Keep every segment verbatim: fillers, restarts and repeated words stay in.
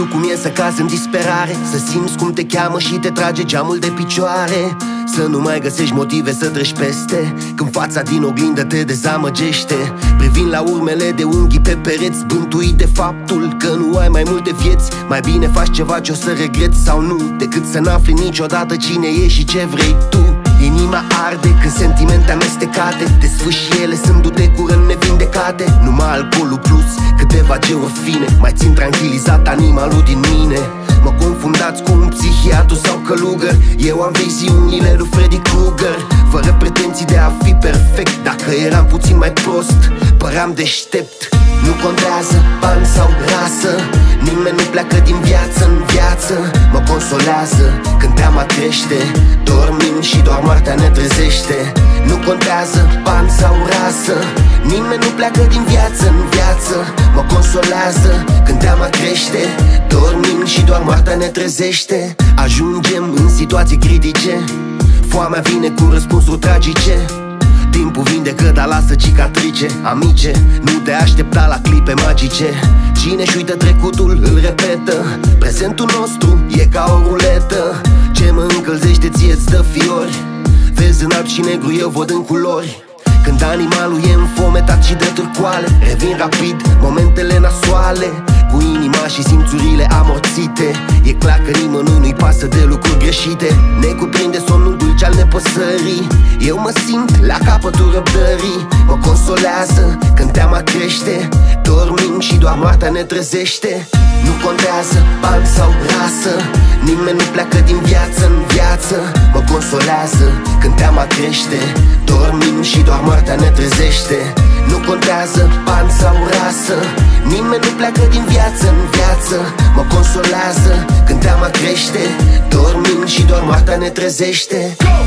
știu cum e să cazi în disperare, să simți cum te cheamă și te trage geamul de picioare, să nu mai găsești motive să treci peste, când fața din oglindă te dezamăgește. Privind la urmele de unghii pe pereți, bântuit de faptul că nu ai mai multe vieți. Mai bine faci ceva ce o să regreți sau nu, decât să n-afli niciodată cine ești și ce vrei tu. Inima arde când sentimente amestecate, de sfâși ele sunt dute curând nevindecate. Numai alcoolul plus câteva geuri fine mai țin tranquilizat animalul din mine. Mă confundați cu un psihiatru sau călugăr, eu am viziunile lui Freddy Krueger. Fără pretenții de a fi perfect, dacă eram puțin mai prost, păream deștept. Nu contează bani sau rasă, nimeni nu pleacă din viață în viață. Mă consolează când teama crește, dormim și doar moartea ne trezește. Nu contează bani sau rasă, nimeni nu pleacă din viață în viață. Mă consolează când teama crește, dormim și doar moartea ne trezește. Ajungem în situații critice, foamea vine cu răspunsuri tragice. Timpul vindecă, dar lasă cicatrice. Amice, nu te aștepta la clipe magice. Cine-și uită trecutul, îl repetă. Prezentul nostru e ca o ruletă. Ce mă încălzește ție-ți dă fiori. Vezi în alb și negru, eu văd în culori. Când animalul e înfometat și dă turcoale, revin rapid momentele nasoale, cu inima și simțurile amorțite. E clar că nimănui nu-i pasă de lucruri greșite. Ne cuprinde somnul dulce al nepăsării. Eu mă simt la capătul răbdării. Mă consolează când teama crește, dormim și doar moartea ne trezește. Nu contează bani sau rasă, nimeni nu pleacă din viață în viață. Mă consolează când teama crește, dormim și doar moartea ne trezește. Nu contează bani sau rasă, nimeni nu pleacă din viață în viață. Mă consolează când teama crește, dormim și doar moartea ne trezește.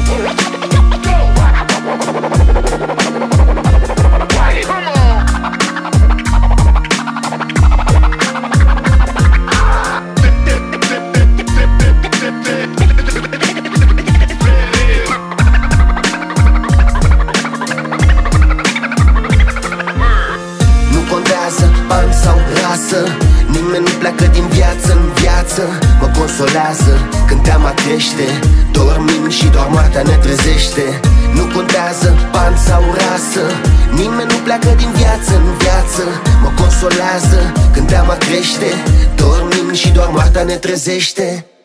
Bani sau rasă, nimeni nu pleacă din viață în viață. Mă consolează când teama crește, dormim și doar moartea ne trezește. Nu contează bani sau rasă, nimeni nu pleacă din viață în viață. Mă consolează când teama crește, dormim și doar moartea ne trezește.